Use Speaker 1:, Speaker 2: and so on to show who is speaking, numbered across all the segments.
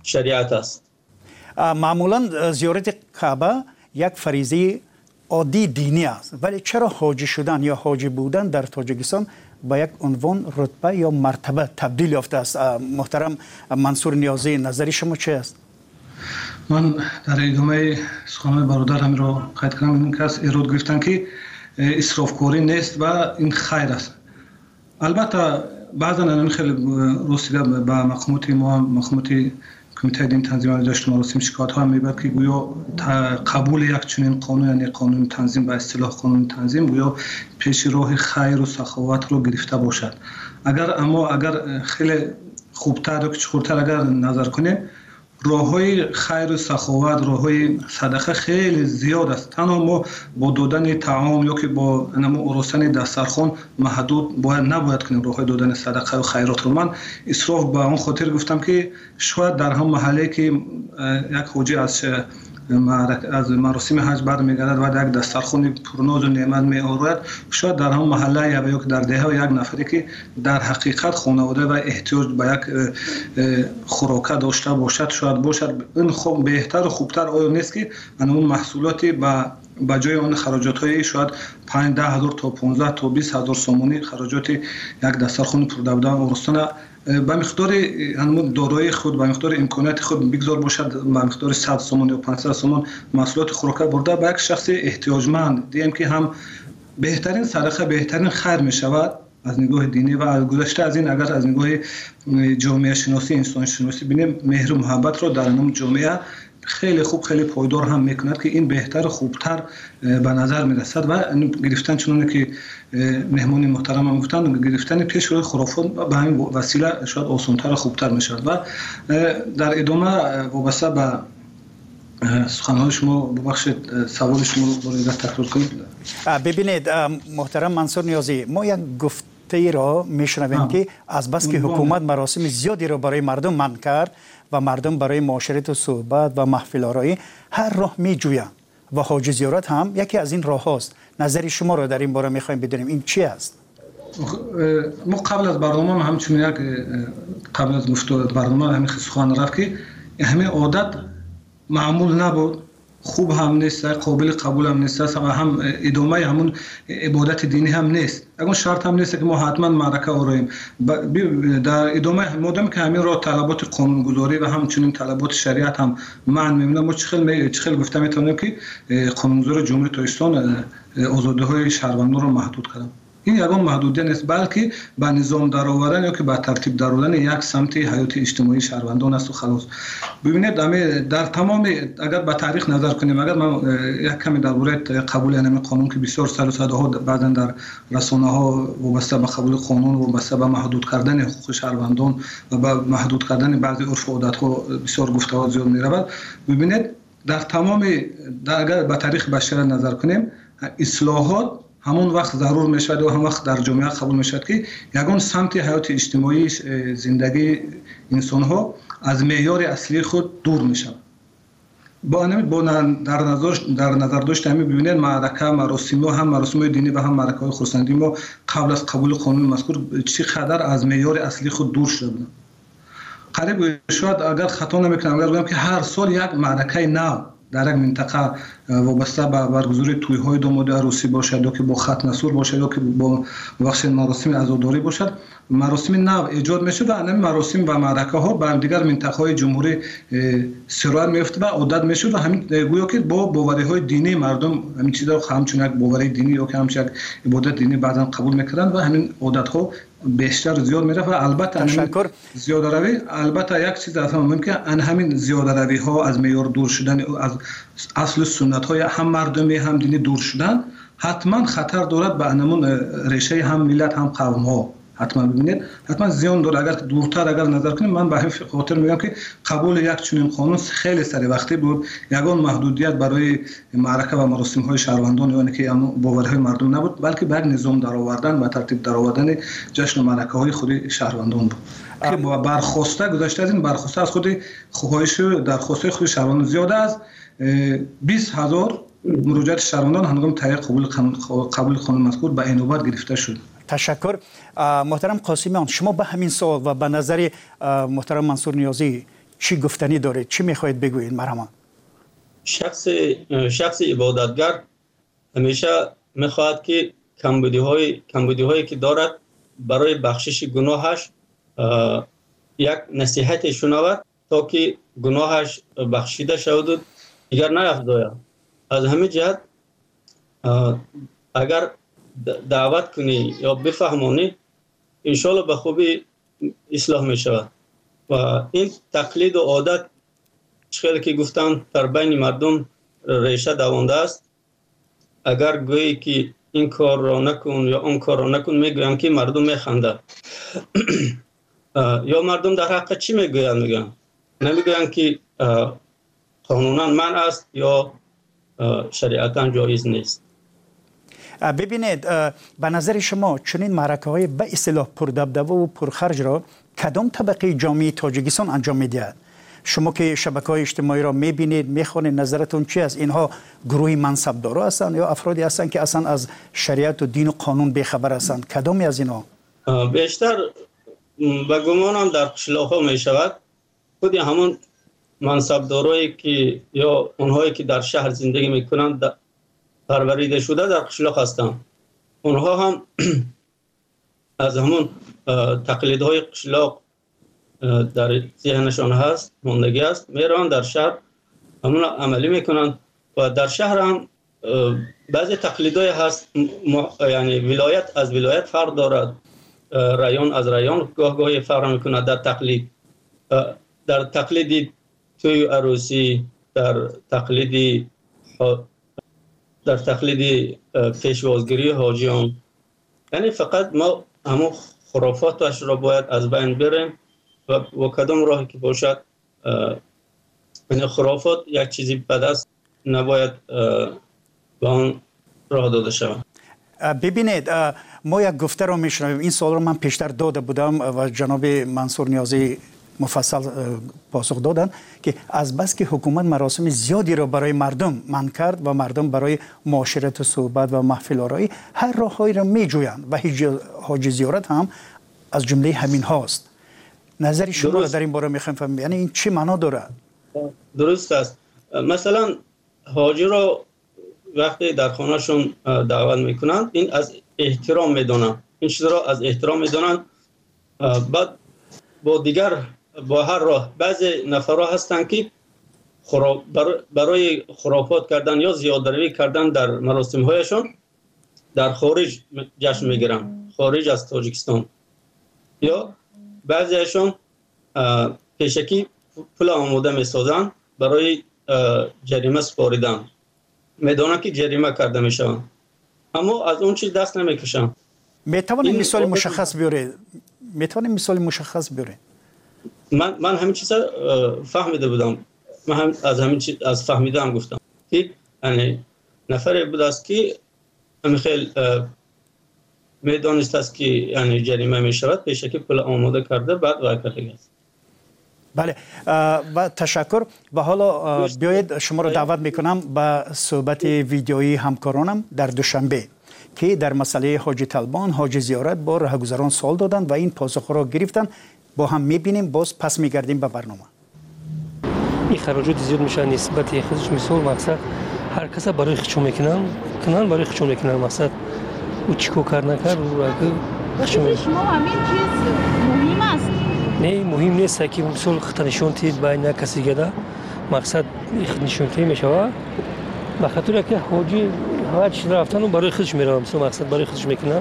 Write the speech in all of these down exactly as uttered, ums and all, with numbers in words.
Speaker 1: شریعت است.
Speaker 2: معمولا زیارت کعبه یک فریضه عادی دینی است، ولی چرا حاجی شدن یا حاجی بودن در تاجیکستان با یک عنوان، رتبه یا مرتبه تبدیل یافته است؟ محترم منصور نیازی، نظر شما چه است؟
Speaker 3: من در ادامه سخنان برادرم را قید کنم، این کس ایراد گرفتن که اسرافکاری نیست و این خیر است. البته بعضا این خیلی رسیده به مقامات ما، مقامات کمیته دین تنظیم داشت مراسم شکایت ها میبرد که گویا قبول یک چنین قانون، یعنی قانون تنظیم به اصطلاح قانون تنظیم، گویا پیش راه خیر و سخاوت رو گرفته باشد. اگر اما اگر خیلی خوبتر و چخورتر اگر نظر کنیم، راه‌های خیر و سخاوت، راه‌های صدقه خیلی زیاد است. تنها ما با دادن طعام یا که با نمو ارسطن دسترخوان محدود باید نباید کنیم راه‌های دادن صدقه و خیرات رو. من اسراف به اون خاطر گفتم که شاید در هم محله که یک حاجی از از مراسم حج برمیگردد و یک دسترخوان پرناز و نعمت میآورد، شاید در هم محله یا یک در دهه و یک نفری که در حقیقت خانواده و احتیاج به یک خوراک داشته باشد، شاید باشد. این خوب بهتر و خوبتر آیا نیست که اون محصولاتی با با جای آن خراجات های شاید پنج ده هزار تا پانزده تا بیست هزار سومانی خراجات یک دسترخوان پردوده ارسطن به مقدار دارایی خود، به مقدار امکانات خود بگذار باشد، به مقدار صد سومان یا پانصد سومان محصولات خوراک برده به یک شخص احتیاجمند، دیدیم که هم بهترین صدقه، بهترین خیر می شود از نگاه دینی. و از گذشته از این اگر از نگاه جامعه شناسی، انسان شناسی بینیم، مهر و محبت را در نام جامعه خیلی خوب، خیلی پایدار هم میکند که این بهتر و خوبتر به نظر میرسد. و گرفتن چنانه که مهمون محترم هم گفتن، گرفتن پیش روی خرافات به همین وسیله شاید آسانتر و خوبتر میشد. و در ادامه وابسته به سخنهای شما ببخشید سوال شما رو باید تکرار کنید.
Speaker 2: ببینید محترم منصور نیازی، ما یک گفته را میشنویم که از بس که حکومت مراسم زیادی را برای مردم منع کرد و مردم برای معاشرت و صحبت و محفل آرایی هر راه می جویند و حاج زیارت هم یکی از این راه هاست. نظر شما را در این باره میخوایم بدونیم، این چی است؟
Speaker 3: ما قبل از برنامه همچنین یک قبل از گفتار برنامه همین سخن رفت که همین عادت معمول نبود، خوب هم نیست، قابل قبول هم نیست و هم ادامه همون عبادت دینی هم نیست. اگر شرط هم نیست که ما حتما معرکه آراییم. در ادامه مادام که همین را طلبات قانونگذاری و همچنین طلبات شریعت هم معنی میمونه، ما چخیل چخیل گفته میتونیم که قانونگذار جمهوری تاجیکستان آزادی‌های شهروندان رو محدود کردن. این یگان محدودیت نیست، بلکه به نظام درآوردن یا که به ترتیب درآوردن یک سمت حیات اجتماعی شهروندان است و خلاص. ببینید در تمام اگر به تاریخ نظر کنیم، اگر من یک کمی درباره قبول این قانون که بسیار سر و صداها بعضا در رسانه ها وابسته به قبول قانون و وابسته به محدود کردن حقوق شهروندان و به محدود کردن بعضی عرف و عادت ها بسیار گفته ها زیاد می‌رود. ببینید در تمام در اگر به تاریخ بشر نظر کنیم، اصلاحات همون وقت ضرور میشود و هم وقت در جامعه قبول میشود که یگان سمت حیات اجتماعی زندگی انسان ها از معیار اصلی خود دور میشود. با با در نظر در نظر داشت همین ببینید معرکه مراسم هم مراسم دینی و هم معرکه های خرسندی ما قبل از قبول قانون مذکور چقدر از معیار اصلی خود دور شده بودند. قریب شاید اگر خطا نمیکنم اگر بگم که هر سال یک معرکه نو در یک منطقه وابسته به برگزاری توی‌های داماد عروسی باشد یا که با ختم سور باشد یا که با بخش مراسم عزاداری باشد، مراسم نو ایجاد میشه و همین مراسم و معرکه ها به دیگر منطقه‌های جمهوری سرایت میفته و عادت میشه و همین گویا که با باوری‌های دینی مردم همین چیزا همچون یک باوری دینی یا که همچون یک عبادت دینی بعضا قبول میکردن و همین عادت‌ها بیشتر زیاد میره. و البته
Speaker 2: تشکر
Speaker 3: زیاده روی البته یک چیز اصلا مهم که ان همین زیاده روی ها از معیار دور شدن از اصل سنت های هم مردمی هم دینی دور شدن حتما خطر دارد به انمون ریشه هم ملت هم قوم ها. حتما ببینید حتما زیان داره. اگر دورتر اگر نظر کنیم، من به همین خاطر میگم که قبول یک چنین قانون خیلی سری وقتی بود، یگان محدودیت برای معرکه و مراسم های شهروندان یعنی که باورهای مردم نبود، بلکه به نظام درآوردن و ترتیب درآوردن جشن و معرکه های خود شهروندان بود که با برخواسته گذشته از این برخواسته از خود خواهش درخواسته خود شهروندان زیاده از بیست هزار مراجعات شهروندان هنگام تایید قبول قبول قانون مذکور به این نوبت گرفته شد.
Speaker 2: تشکر. محترم قاسمیان، شما به همین سوال و به نظر محترم منصور نیازی چی گفتنی دارید؟ چی میخواهید بگویید مرحبا؟
Speaker 1: شخص شخص عبادتگر همیشه میخواهد که کمبودی های کمبودی هایی که دارد برای بخشش گناهش یک نصیحت شنود تا که گناهش بخشیده شود و دیگر نیفزاید. از همین جهت اگر دعوت کنی یا بفهمانی انشالله به خوبی اصلاح می شود. و این تقلید و عادت چقدر که گفتن در بین مردم ریشه دوانده است. اگر گویی که این کار را نکن یا اون کار را نکن میگویم که مردم میخنده. یا مردم در حق چی میگوین؟ میگن نمیگوین که قانونا منع است یا شریعتا جایز نیست.
Speaker 2: ببینید به نظر شما چنین معرکه های به اصطلاح پردبدبه و پرخرج را کدام طبقه جامعه تاجیکستان انجام میدهد؟ شما که شبکه های اجتماعی را میبینید میخوانید، نظرتون چی است؟ اینها گروه منصبدارا هستند یا افرادی هستند که اصلا از شریعت و دین و قانون بیخبر هستند؟ کدامی از اینها؟
Speaker 1: بیشتر به گمانم در قشلاق ها می شود خود همون منصبدارایی که یا اونهایی که در شهر زندگی میکنند پروریده شده در قشلاق هستند. اونها هم از همون تقلیدهای قشلاق در ذهنشان هست، ماندگی است، میروند در شهر همون عملی میکنند. و در شهر هم بعضی تقلیدهای هست، یعنی ولایت از ولایت فرق دارد، رایون از رایون گاه گاهی فرق میکند در تقلید. در تقلید توی عروسی، در تقلید در تقلید پیشوازگیری حاجیان، یعنی فقط ما همون خرافاتش را باید از بین بریم و, و کدام راهی که باشد، این خرافات یک چیزی بد است، نباید به آن راه داده شود.
Speaker 2: ببینید ما یک گفته رو میشنویم، این سوال رو من پیشتر داده بودم و جناب منصور نیازی مفصل پاسخ دادن که از بس که حکومت مراسم زیادی رو برای مردم منع کرد و مردم برای معاشرت و صحبت و محفل آرایی هر راههایی را میجویند و حاج زیارت هم از جمله همین هاست. نظری شما را در این باره میخوایم فهمیم، یعنی این چی معنا داره؟
Speaker 1: درست است. مثلا حاجی را وقتی در خانهشون دعوت میکنند این از احترام میدونن، این چیز را از احترام میدونن. بعد با دیگر با هر راه بعضی نفرها هستند که برای خرافات کردن یا زیادروی کردن در مراسم هایشون در خارج جشن میگیرن، خارج از تاجیکستان. یا بعضیشون پیشکی پول آماده میسازن برای جریمه سپاریدن، میدونن که جریمه کرده میشن اما از اون چیز دست نمیکشن.
Speaker 2: میتوانید مثال مشخص بیارید؟ میتوانید مثال مشخص بیارید؟
Speaker 1: من من همین چیزا فهمیده بودم، من هم از همین چیز از فهمیدم گفتم که یعنی نفری بود است که همین خیلی میدونست است که یعنی جریمه میشود، پیشکی پول آماده کرده بعد وای کرده است.
Speaker 2: بله و تشکر. و حالا بیایید شما رو دعوت میکنم به صحبت ویدیویی همکارانم در دوشنبه که در مسئله حاج طلبان، حاج زیارت با راهگذران سوال دادند و این پاسخ را گرفتن. با هم میبینیم، باز پس میگردیم به برنامه.
Speaker 4: این خراجات زیاد میشه نسبت خودش، مثال مقصد هر کس برای خودش میکنن کنن برای خودش میکنن، مقصد او چیکو کار نکرد او را که
Speaker 5: شما همین چیز مهم است.
Speaker 4: نه مهم نیست که مثال خط نشون تید با نه کسی گدا، مقصد خط نشون تی میشه به خاطر که حاجی هر چیز رفتن و برای خودش میره، مثلا مقصد برای خودش میکنه.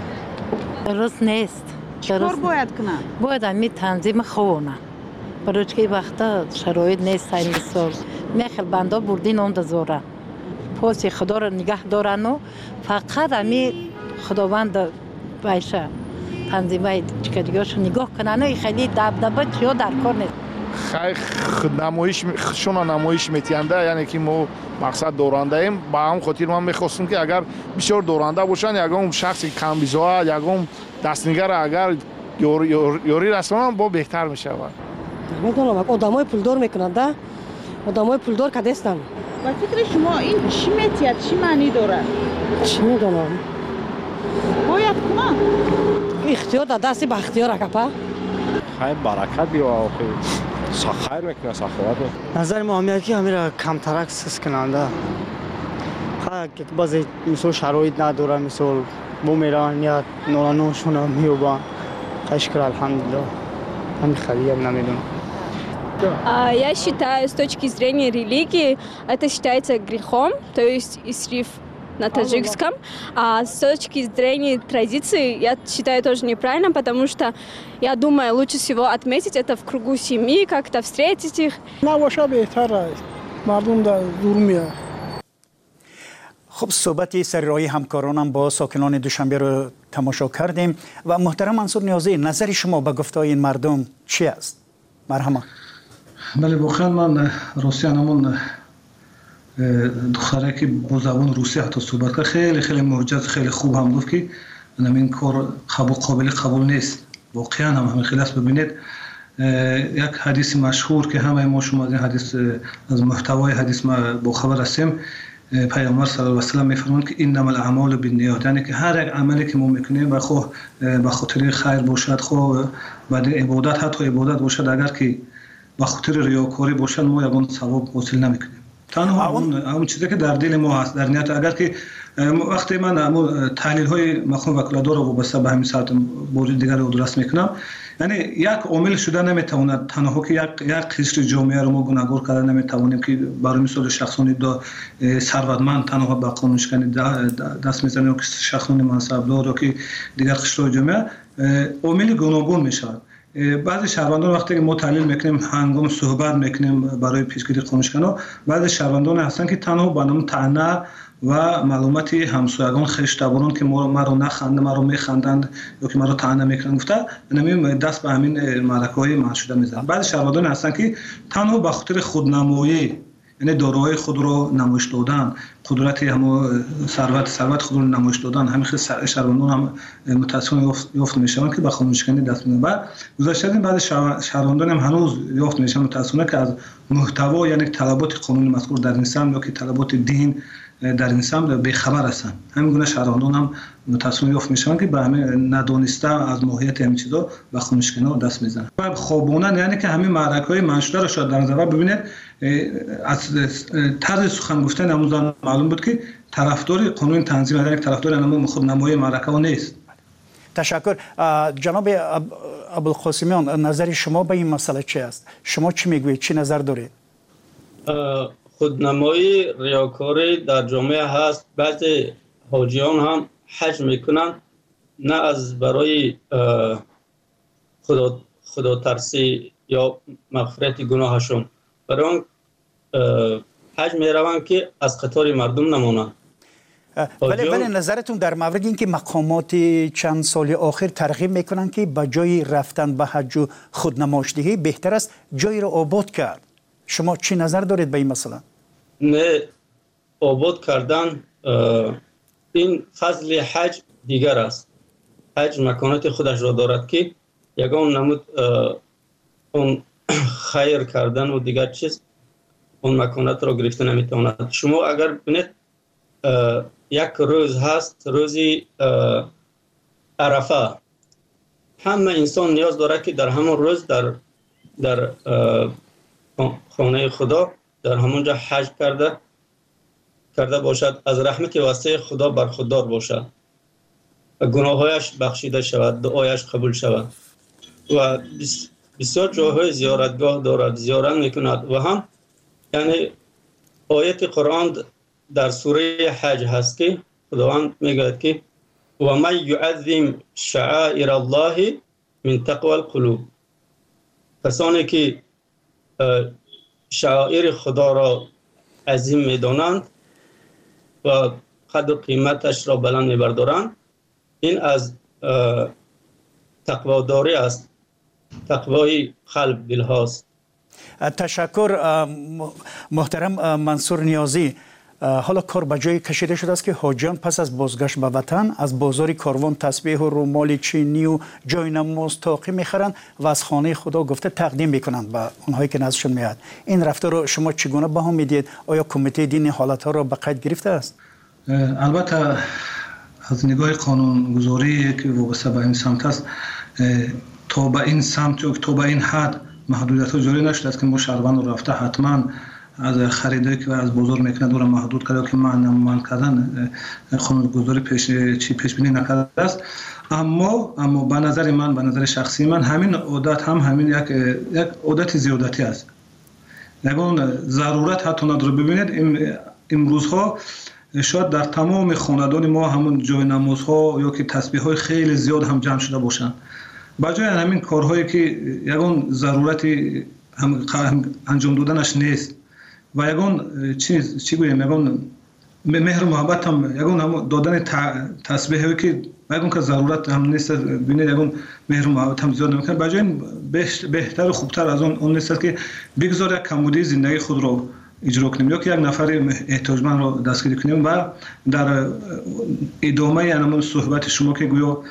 Speaker 5: درست نیست.
Speaker 6: چطور باید کنن؟
Speaker 5: باید همین تنظیم خوونه، برای که وقتا شرایط نیست. این سال میخل بنده بردین اون دزوره پاسی خدا را نگه دارن و فقط همین خداوند بایشه تنظیمه چکدیگاش نگاه کنن و خیلی دبدبه چیا در کار نیست.
Speaker 7: خیلی نمایش شون نمایش میتینده، یعنی که ما مقصد دورانده ایم. با هم خاطر من میخواستم که اگر بسیار دورانده باشن، یکم شخص کم بیزا، یکم دستنگر اگر یوری یوری رسما با بهتر میشه.
Speaker 8: میدونم آدمای پولدار میکنند، آدمای پولدار که دستن.
Speaker 6: و فکر شما این چی میتید، چی معنی داره؟
Speaker 8: چی میدونم
Speaker 6: باید کنن
Speaker 8: اختیار در دستی به اختیار اکپا.
Speaker 9: خیلی برکت بیو آخه
Speaker 7: خیر میکنه سخاوت میکنه.
Speaker 9: نظر ما همیشه که همیشه کمترک سس کننده که بعضی مثل شرایط نداره مثل بو میرن یا نورانوشون هم میوبان خشکر الحمدلله همین خلیه намедونم.
Speaker 10: Я считаю, с точки зрения религии, это считается грехом, то есть исриф на таджикском. А с точки зрения традиции, я считаю тоже неправильно, потому что я думаю, лучше всего отметить это в кругу семьи, как-то встретить их.
Speaker 2: خب صحبت سررایی همکارانم با ساکنان دوشنبه رو تماشا کردیم و محترم منصور نیازی نظر شما به گفتهای این مردم چی است؟ مرحبا.
Speaker 3: بله واقعا من روسیه همون دختره که با زبان روسی حتی صحبت کرد خیلی خیلی معجز خیلی خوب هم گفت که این کار قابل قابل قبول نیست. واقعا هم همین خلاص ببینید یک حدیث مشهور که همه ما شما از این حدیث از محتوای حدیث ما با خبر هستیم. پیامبر صلی الله علیه و سلم میفرمایند که انما الاعمال بالنیات، یعنی که هر یک عملی که ما میکنیم به خو به خاطر خیر باشد، خو بعد عبادت حتی عبادت باشد، اگر که به خاطر ریاکاری باشد ما یگان ثواب حاصل نمیکنیم. تنها اون اون چیزی که در دل ما هست در نیت، اگر که وقتی من تحلیل های مفهوم وکالت‌دار رو وابسته به همین ساعت بوری دیگر رو درست میکنم، یعنی یک عامل شده نمیتواند تنها که یک یک قشر جامعه رو ما گناهگار کردن نمیتوانیم که برای مثال شخصانی دا ثروتمند تنها به قانونشکنی دست میزنه یا شخصانی منصبدار یا که دیگر قشرهای جامعه عامل گوناگون میشود. بعضی شهروندان وقتی که ما تحلیل میکنیم هنگام صحبت میکنیم برای پیشگیری قانونشکنان، بعضی شهروندان هستن که تنها به نام طعنه و معلومات همسایگان خشتباران که ما ما رو نخنده ما رو میخندند یا که ما رو طعنه میکنن گفته نمیم دست به همین معرکه‌های منشوده میزنن. بعضی شهروندان هستن که تنها به خاطر خودنمایی، یعنی دارایی خود رو نمایش دادن، قدرت هم ثروت ثروت خود رو نمایش دادن، همین شهروندان هم متأسفانه یافت میشن که به قانونشکنی دست میدن. و گذشته این بعضی شهروندان هم هنوز یافت میشن متأسفانه که از محتوا یعنی طلبات قانون مذکور در این سمت یا که طلبات دین در این سمت بی‌خبر هستند. همین گونه شهروندان هم متأسفانه یافت میشن که به همین ندانسته از ماهیت همین چیزا به قانونشکنی دست میزنن. و خوابونن، یعنی که همین معرکه‌های منشوده رو شاید در نظر ببینید از طرز سخن گفتن نمودن معلوم بود که طرفدار قانون تنظیم یک طرفدار نمو خودنمایی معرکه نیست.
Speaker 2: تشکر. جناب ابوالقاسمیان نظر شما به این مسئله چی است؟ شما چی میگویید؟ چی نظر دارید؟
Speaker 1: خودنمایی ریاکاری در جامعه هست. بعضی حاجیان هم حج میکنن نه از برای خدا خدا ترسی یا مغفرت گناهشون، برای اون حج میروند که از قطار مردم نمونن.
Speaker 2: ولی ولی نظرتون در مورد اینکه مقامات چند سال آخر ترغیب میکنن که با جای رفتن به حج و خودنمایشدهی بهتر است جایی رو آباد کرد، شما چی نظر دارید به این مسئله؟
Speaker 1: نه، آباد کردن این فضل حج دیگر است. حج مکانات خودش را دارد که یگان نمود اون خیر کردن و دیگر چیز اون مکانات را گرفته نمیتواند. شما اگر ببینید یک روز هست، روزی عرفه، همه انسان نیاز داره که در همون روز در در خانه خدا در همونجا حج کرده کرده باشد، از رحمت واسطه خدا برخوردار باشد و گناهایش بخشیده شود، دعایش قبول شود. و بسیار جاهای زیارتگاه دارد، زیارت میکند. و هم یعنی آیت قرآن در سوره حج هست که خداوند میگوید که و من یعظم شعائر الله من تقوی القلوب، کسانی که شعائر خدا را عظیم میدانند و قدر قیمتش را بلند میبردارند، این از تقواداری است، تقوای قلب دل هاست.
Speaker 2: تشکر محترم منصور نیازی. حالا کار به جای کشیده شده است که حاجیان پس از بازگشت به وطن از بازار کاروان تسبیح و رومال چینی و جای نماز تاقی میخرند و از خانه خدا گفته تقدیم میکنند به اونهایی که نزدشون میاد. این رفتار رو شما چگونه بها میدید؟ آیا کمیته دین حالت ها را به قید گرفته است؟
Speaker 3: البته از نگاه قانونگذاری که وابسته به این سمت است، تا به این سمت و تا به این حد محدودیت ها جاری نشده است که ما شهروند رو رفته حتما از خریدایی که از بازار میکنه دور محدود کرده که معنی عمل کردن قانونگذاری پیش چی پیش بینی نکرده است. اما اما به نظر من به نظر شخصی من همین عادت هم همین یک یک عادت زیادتی است. یگان ضرورت حتی نداره. ببینید امروزها شاید در تمام خاندان ما همون جای نمازها یا که تسبیح های خیلی زیاد هم جمع شده باشند. با جای همین کارهایی که یگان ضرورتی هم انجام دادنش نیست و یگان چیز چی گویم یگان مهر و محبت هم یگان هم دادن تسبیح هایی که یگان که ضرورت هم نیست. ببینید یگان مهر و محبت هم زیاد نمیکنه. با جای بهتر و خوبتر از اون اون نیست که بگذار یک کمبودی زندگی خود رو اجرا کنیم یا که یک نفر احتیاجمند رو دستگیر کنیم. و در ادامه یعنی صحبت شما که گویا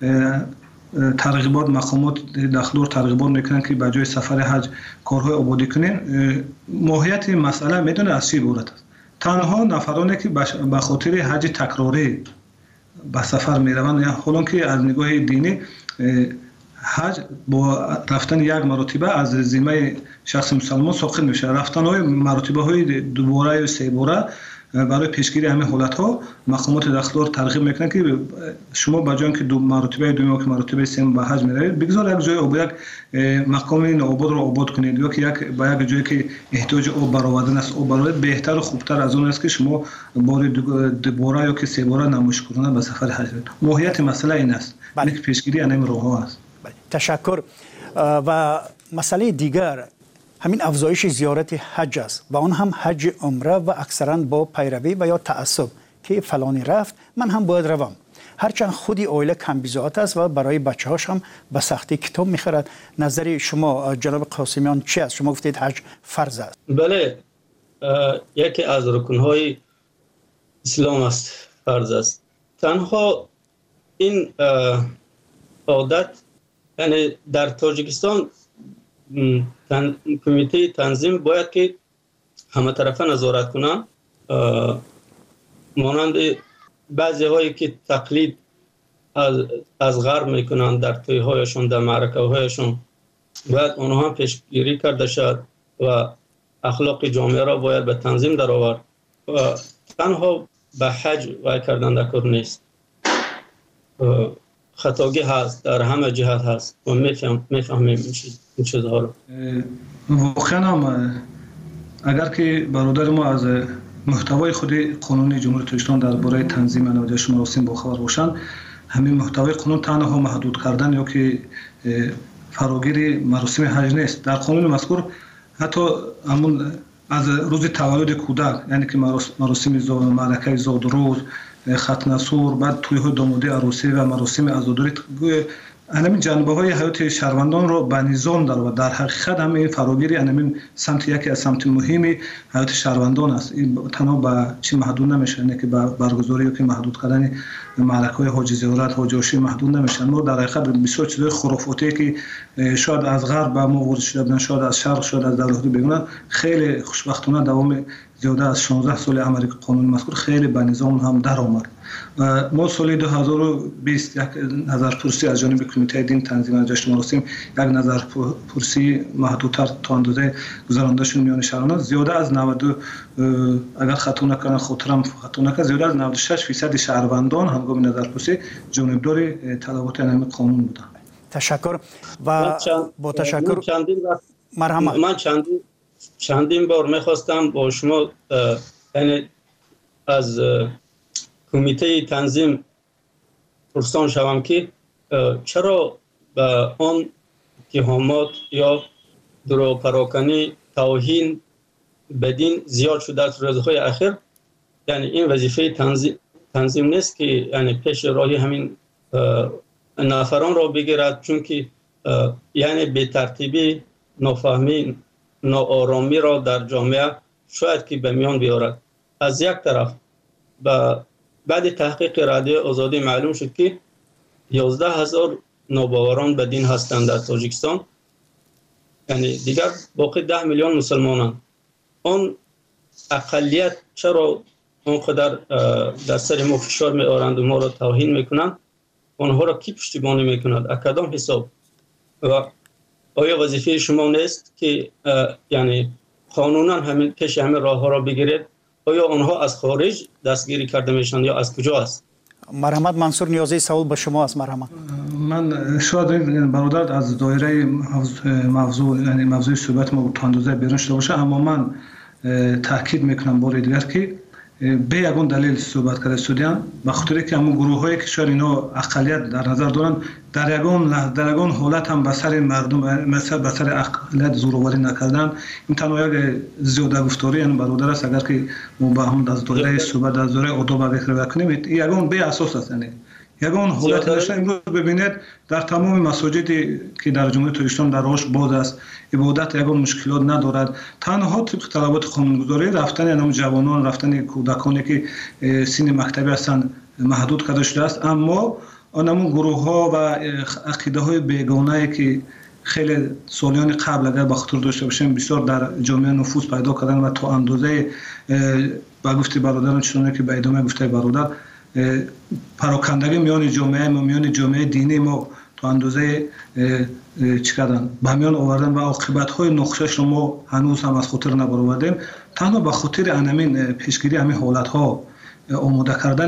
Speaker 3: ترغیبات مقامات داخلور ترغیبات میکنن که به جای سفر حج کارهای آبادی کنین، ماهیت مسئله میدونه از چی عبارت است. تنها نفرانی که به خاطر حج تکراری به سفر میروند یا حالا که از نگاه دینی حج با رفتن یک مرتبه از ذمه شخص مسلمان ساقط میشه. رفتن های مرتبه های دوباره و سه باره برای پیشگیری همه حالت ها مقامات داخلور ترغیب میکنن که شما با جای که دو مرتبه دوم که مرتبه سوم به حج میروید بگذار یک جای آب یک مقام نوآباد رو آباد کنید یا که یک با یک جایی که احتیاج آب برآوردن است آب برآورد بهتر و خوبتر از اون است که شما بار دوباره یا که سه باره نمایش کننده به سفر حج برید. ماهیت مسئله این است. بله. پیشگیری این راه ها است.
Speaker 2: بله. تشکر. و مسئله دیگر همین افزایش زیارت حج است و اون هم حج عمره و اکثرا با پیروی و یا تعصب که فلانی رفت من هم باید روم. هرچند خودی اویله کم بیزات است و برای بچه هاش هم به سختی کتاب میخرد. نظر شما جناب قاسمیان چی است؟ شما گفتید حج فرض است.
Speaker 1: بله، یکی از رکنهای اسلام است، فرض است. تنها این عادت یعنی در تاجیکستان تن... کمیته تنظیم باید که همه طرفه نظارت کنن، مانند بعضی هایی که تقلید از, از غرب میکنن در توی هایشون در معرکه هایشون باید اونها هم پیشگیری کرده شد و اخلاق جامعه را باید به تنظیم در آورد و تنها به حج وای کردن در کار نیست. خطاگی هست در همه جهت هست و میفهمیم این چیزها رو.
Speaker 3: واقعا هم اگر که برادر ما از محتوای خود قانون جمهوری تاجیکستان درباره تنظیم نمایش مراسم باخبر باشند، همین محتوای قانون تنها محدود کردن یا که فراگیر مراسم حج نیست. در قانون مذکور حتی همون از روز تولد کودک یعنی که مراسم زاد معرکه زاد روز ختنه سور بعد توی‌های دامادی عروسی و مراسم عزاداری همین جنبه های حیات شهروندان رو به نظام در و در حقیقت هم این فراگیری همین سمت یکی از سمت مهمی حیات شهروندان است. این تنها به چی محدود نمیشه، نه که به برگزاری یا که محدود کردن معرکه‌های حاج زیارت حاج عاشی محدود نمیشن. ما در حقیقت بسیار چیزای خرافاتی که شاید از غرب به ما وارد شده بودن، شاید از شرق، شاید از دولت بگونن، خیلی خوشبختانه دوام زیاده از شانزده سال عملی قانون مذکور خیلی به نظام هم در آمد. ما سال دو هزار و بیست یک نظرپرسی از جانب کمیته دین تنظیم جشن مراسم، یک نظرپرسی محدودتر تا اندازه گذرانده شد میان شهروندان، زیاده از نود اگر خطا نکنم خاطرم خطا نکنم زیاده از نود و شش درصد شهروندان هنگام نظرپرسی جانبدار تلاوت این قانون بودند.
Speaker 2: تشکر و با تشکر مرحمت.
Speaker 1: من چندین چندین بار میخواستم با شما یعنی از کمیته تنظیم پرسان شوم که چرا به آن اتهامات یا درو پراکنی توهین بدین زیاد شده از روزهای اخیر. یعنی این وظیفه تنظیم تنظیم نیست که یعنی پیش راهی همین نفران را بگیرد، چون که یعنی به ترتیبی نافهمی ناآرامی را در جامعه شاید که به میان بیارد. از یک طرف بعد تحقیق رادیو آزادی معلوم شد که یازده هزار ناباوران به دین هستند در تاجیکستان، یعنی دیگر باقی ده میلیون مسلمانند. آن اقلیت چرا اونقدر در سر ما فشار می آورند و ما را توهین میکنند؟ آنها را کی پشتیبانی میکند؟ اکدام حساب؟ و آیا وظیفه شما نیست که یعنی قانونا همین پیش همین راه ها را بگیرید؟ آیا آنها از خارج دستگیری کرده میشن یا از کجا است؟
Speaker 2: مرحمت منصور نیازی، سوال به شما است. مرحمت.
Speaker 3: من شاید برادر از دایره موضوع یعنی موضوع صحبت ما تا اندازه بیرون شده باشه، اما من تاکید میکنم بار دیگر که به یگان دلیل صحبت کرده استودیان به خاطر که همون گروه هایی که شاید اینا اقلیت در نظر دارن در یگان در یگان حالت هم به سر مردم مثلا به سر اقلیت زورواری نکردن. این تنها یک زیاده گفتاری یعنی برادر است. اگر که ما با هم از دایره صحبت از دایره آداب فکر بکنیم یگان به اساس است، یعنی یگان حالت داشته. امروز ببینید در تمام مساجدی که در جمهوری اسلامی در راهش باز است، عبادت یگان مشکلات ندارد. تنها طبق طلبات قانونگذاری رفتن یعنی جوانان رفتن کودکانی که سن مکتبی هستند محدود کرده شده است. اما آنمون گروه ها و عقیده های بیگانه که خیلی سالیان قبل اگر به خاطر داشته باشیم بسیار در جامعه نفوذ پیدا کردن و تا اندازه با گفته برادران چون که به ادامه گفته برادر پراکندگی میان جامعه ما میان جامعه دینی ما تا اندازه چی کردن به میان آوردن و عاقبت های نقشش رو ما هنوز هم از خاطر نبرآوردیم. تنها به خاطر همین پیشگیری همین حالت ها آماده کردن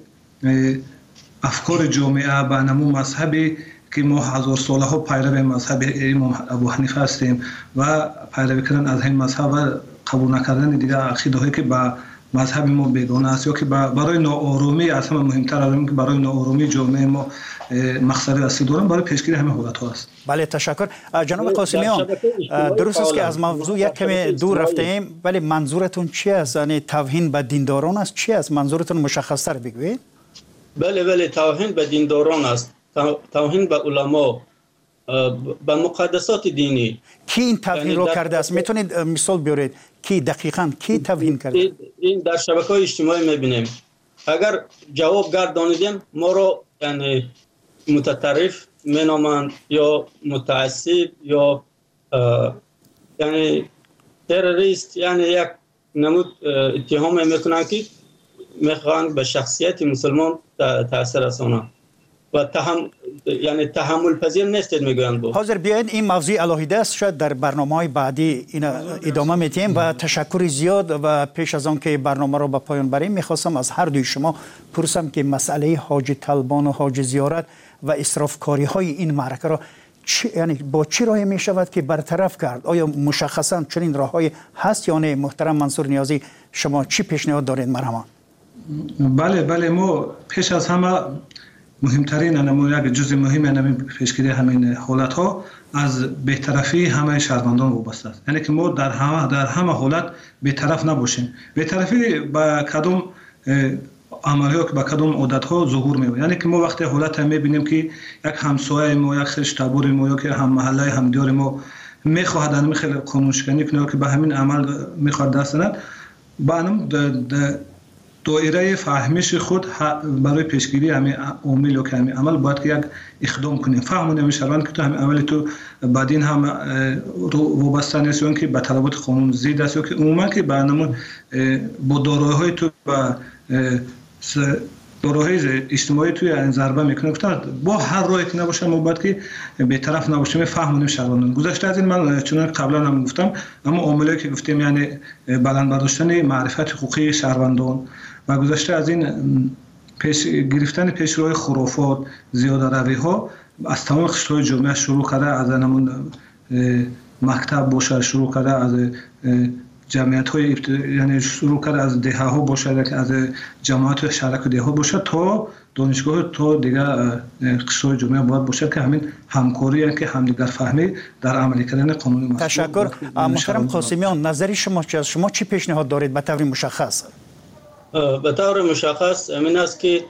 Speaker 3: افکار جامعه به نمو مذهبی که ما هزار ساله ها پیرو مذهب امام ابو حنیفه هستیم و پیروی کردن از این مذهب و قبول نکردن دیگه عقیده هایی که با مذهب ما بیگانه است یا که برای ناآرامی از همه مهمتر از این که برای ناآرامی جامعه ما مقصد اصلی دارن برای پیشگیری همه حالت ها است.
Speaker 2: بله تشکر. جناب قاسمیان، درست است که از موضوع یک کمی دور رفتیم، ولی منظورتون چی است؟ یعنی توهین به دینداران است؟ چی است منظورتون؟ مشخص تر بگویید.
Speaker 1: بله بله توهین به دینداران است، توهین به علما، به مقدسات دینی.
Speaker 2: کی این توهین رو کرده است؟ میتونید مثال بیارید کی دقیقاً کی توهین کرده؟
Speaker 1: این در شبکه‌های اجتماعی میبینیم. اگر جواب گردانیدیم ما رو یعنی متطرف مینامند یا متعصب یا یعنی تروریست، یعنی یک نمود اتهام میکنند که میخوان به شخصیت مسلمان تاثیر رسانند و تهم یعنی تحمل پذیر نیستید میگویند. بود
Speaker 2: حاضر بیاید این موضوع علاهیده است، شاید در برنامه‌های بعدی این ادامه میدیم. و تشکر زیاد و پیش از آن که برنامه رو به پایان بریم میخواستم از هر دوی شما پرسم که مسئله حاج طلبان و حاج زیارت و اسرافکاری های این معرکه را یعنی با چی راهی می شود که برطرف کرد؟ آیا مشخصا چنین راههایی هست یا نه؟ محترم منصور نیازی، شما چی پیشنهاد دارید؟ مرحبا.
Speaker 3: بله بله ما پیش از همه مهمترین انمو یک جزء مهم انمو پیشگیری همین حالت ها از بی‌طرفی همه شهروندان وابسته است. یعنی که ما در همه در همه حالت بی‌طرف نباشیم. بی‌طرفی با کدوم عملیات با کدوم عادت ها ظهور می‌یابد. یعنی که ما وقتی حالت هم می‌بینیم که یک همسایه ما یک خشتابور ما یا که هم محله همدیار ما می‌خواهد انم خیلی قانون شکنی کنه که به همین عمل می‌خواد دست بزند، با انم دایره فهمش خود برای پیشگیری همین عامل که همین عمل باید که یک اقدام کنیم. فهمونیم شهروند که تو همین عمل تو بعدین هم وابسته نیست یا که به طلبات قانون ضد است یا که عموما که برنامه با دارایی‌های تو و دارایی‌های اجتماعی توی ضربه میکنه. با هر راهی که نباشه ما باید که بی‌طرف نباشیم. فهمونیم شهروندان. گذشته از این من چون قبلا هم گفتم، اما عاملی که گفتیم یعنی بلند برداشتن معرفت حقوقی شهروندان و گذشته از این پیش گرفتن پیشروهای خرافات، زیاده روی ها از تمام قشرهای جامعه شروع کرده، از همون مکتب باشه شروع کرده، از جمعیت های یعنی شروع کرده از دهه ها باشه، از جماعت شهرک دهه ها باشه تا دانشگاه تا دیگه قشرهای جامعه باید باشه که همین همکاری است که همدیگر فهمی در عملی کردن قانون مسئول.
Speaker 2: تشکر. محترم قاسمیان، نظری شما چی است؟ شما چی پیشنهاد دارید به طور مشخص؟
Speaker 1: به طور مشخص این است که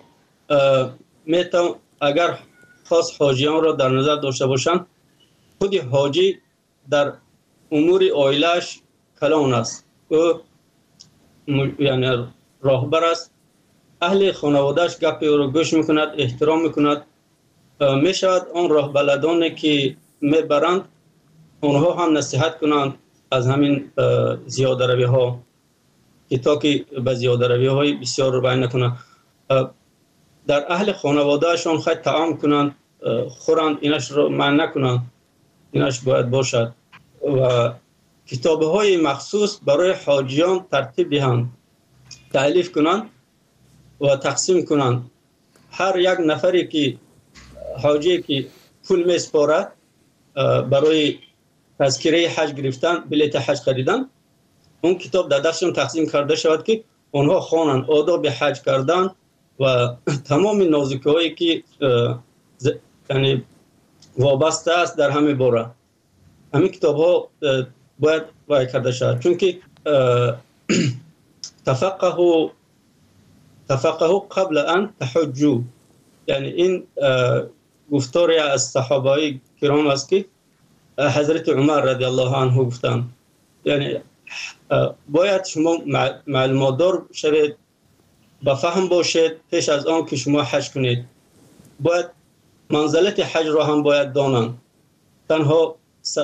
Speaker 1: میتون اگر خاص حاجیان را در نظر داشته باشند، خود حاجی در امور عائله‌اش کلان است، او یعنی راهبر است، اهل خانواده‌اش گپ او را گوش میکند، احترام میکند. میشود آن راه بلدانی که میبرند آنها هم نصیحت کنند از همین زیاده روی ها که تا که به زیاده روی های بسیار رو بیان نکنند. در اهل خانوادهشان خیلی طعام کنند، خورند، اینش رو منع نکنند. اینش باید باشد و کتاب های مخصوص برای حاجیان ترتیب دهند، تألیف کنند و تقسیم کنند. هر یک نفری که حاجی که پول میسپارد برای تذکره حج گرفتن، بلیط حج خریدن، اون کتاب در دستشون تقسیم کرده شود که اونها خوانند آداب حج کردن و تمام نازکی‌هایی که یعنی وابسته است در همه باره. همین کتاب ها باید وای کرده شود، چون که تفقهوا تفقهوا قبل ان تحجوا، یعنی این گفتاری از صحابه کرام است که حضرت عمر رضی الله عنه گفتند، یعنی باید شما معلومات دار شوید، با فهم باشید پیش از آن که شما حج کنید. باید منزلت حج را هم باید دانند، تنها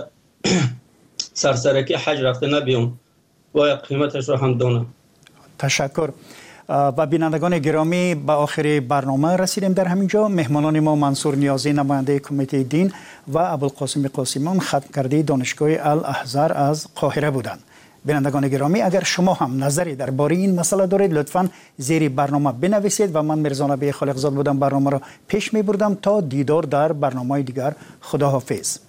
Speaker 1: سرسرکی حج رفته نبیون، باید قیمتش را هم دانند.
Speaker 2: تشکر. و بینندگان گرامی، به آخر برنامه رسیدیم. در همینجا مهمانان ما منصور نیازی نماینده کمیته دین و ابوالقاسم قاسمیان خطکرده دانشگاه الاحزار از قاهره بودند. بینندگان گرامی، اگر شما هم نظری درباره این مسئله دارید لطفاً زیر برنامه بنویسید و من مرزا نبی خالقزاد بودم برنامه را پیش می بردم. تا دیدار در برنامه دیگر، خداحافظ.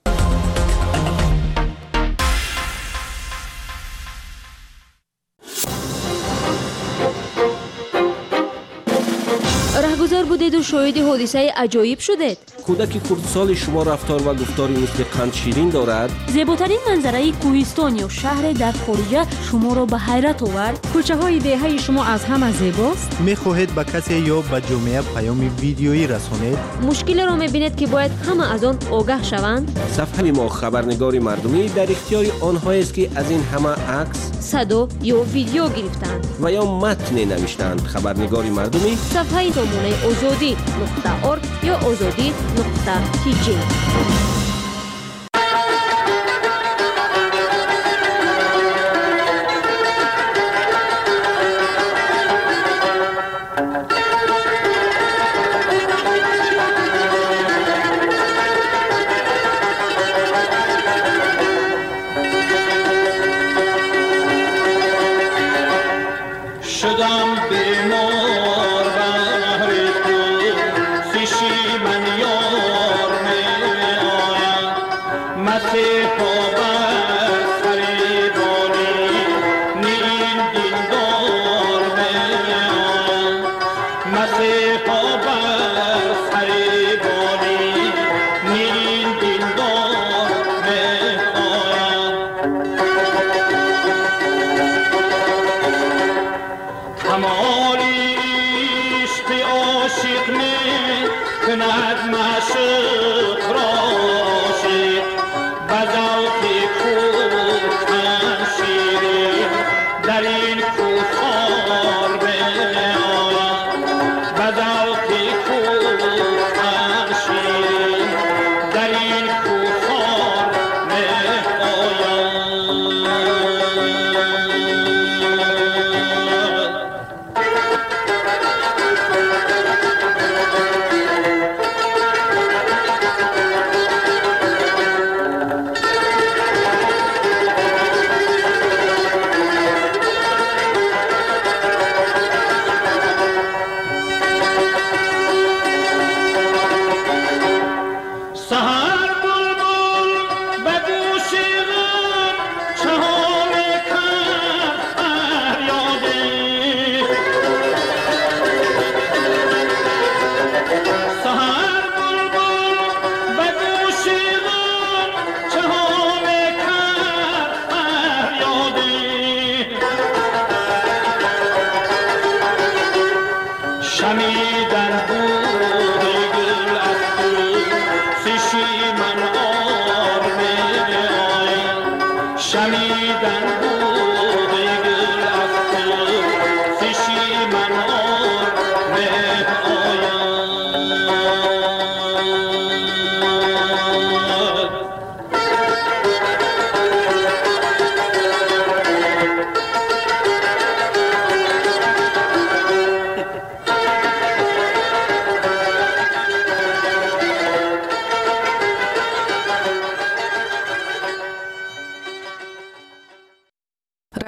Speaker 11: رهگذر بودید و شاهد حادثه عجایب شدید.
Speaker 12: کودک خردسال شما رفتار و گفتاری مثل قند شیرین دارد.
Speaker 11: زیباترین منظره کوهستان یا شهر در خارج شما را به حیرت آورد.
Speaker 13: کوچه های دهه شما از همه زیباست.
Speaker 14: میخواهید به کسی یا به جامعه پیام ویدیویی رسانید.
Speaker 11: مشکل را میبینید که باید همه از آن آگاه شوند.
Speaker 12: صفحه ما خبرنگار مردمی در اختیار آنهایی است که از این همه عکس،
Speaker 11: صدا یا ویدیو گرفتند
Speaker 12: و یا متن نوشتند. خبرنگار مردمی
Speaker 11: صفحه سامانه آزادی نقطه ارگ یا آزادی نقطه تی جی.